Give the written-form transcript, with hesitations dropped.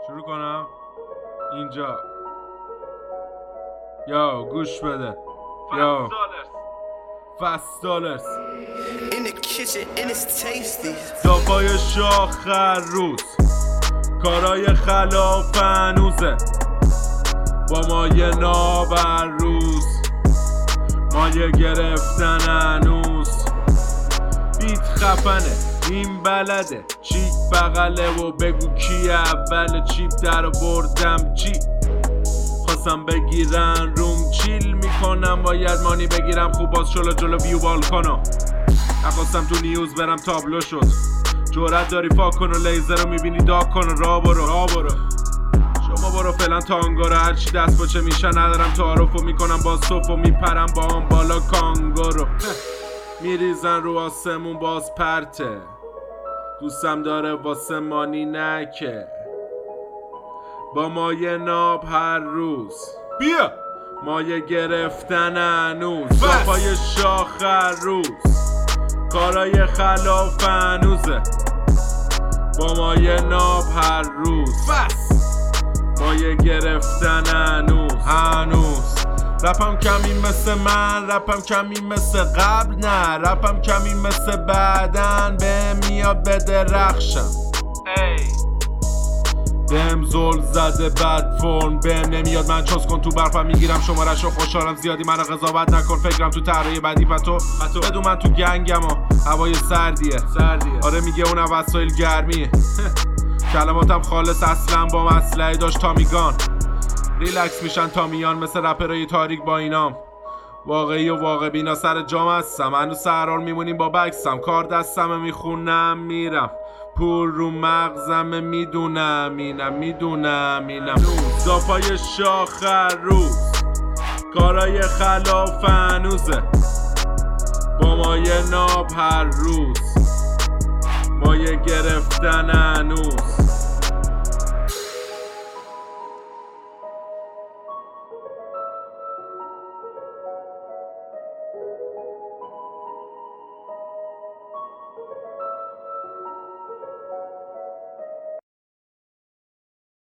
شروع کنم اینجا. یا گوش بده. یا فست دالرز دافای شاخ هر روز، کارای خلاف هنوزه، با ما یه ناب هر روز، ما یه گرفتن هنوز. بیت خفنه این بلده، چیپ بغله و بگو کی اول چیپ در بردم چی. خواستم بگیرن روم چیل میکنم، باید مانی بگیرم خوب باز جلو ویو بالکانو. نخواستم تو نیوز برم تابلو شد، جرأت داری فاک کن و لیزر رو میبینی داغ کن و را برو. شما برو فعلا تانگو رو، هرچی دست باچه میشن ندارم تعارف و میکنم با صف و میپرم با هم بالا کانگورو. میریزن رو آسمون باز پرته، دوستم داره واسه مانی نکه، با ما یه ناب هر روز، بیا ما یه گرفتن هنوز. دافای شاخ هر روز، کارای خلاف هنوزه، با ما یه ناب هر روز، ما یه گرفتن هنوز. رپم کمی مثل من، رپم کمی مثل قبل، نه رپم کمی مثل بعدن. بهم میاد بدرخشم، بهم زل زده بد فرم، بهم نمیاد من چوز کن تو برفم میگیرم شمارش رو. خوشحالم زیادی منو قضاوت نکن، فکرم تو طرحی بدی فتو بدون من تو گنگم و هوای سردیه. آره میگه اونم وسایل گرمیه. کلماتم خالص اصلا با مسئله داشت تامیگان. ریلکس میشن تا میان مثل رپرای تاریک با اینام. واقعی و واقع بینا سر جام هستم، هنوز سرحال میمونیم با بکسم. کار دستم میخونم میرم، پول رو مغزم میدونم اینم. دافای شاخ هر روز، کارای خلاف هنوزه، با ما یه ناب هر روز، ما یه گرفتن هنوز.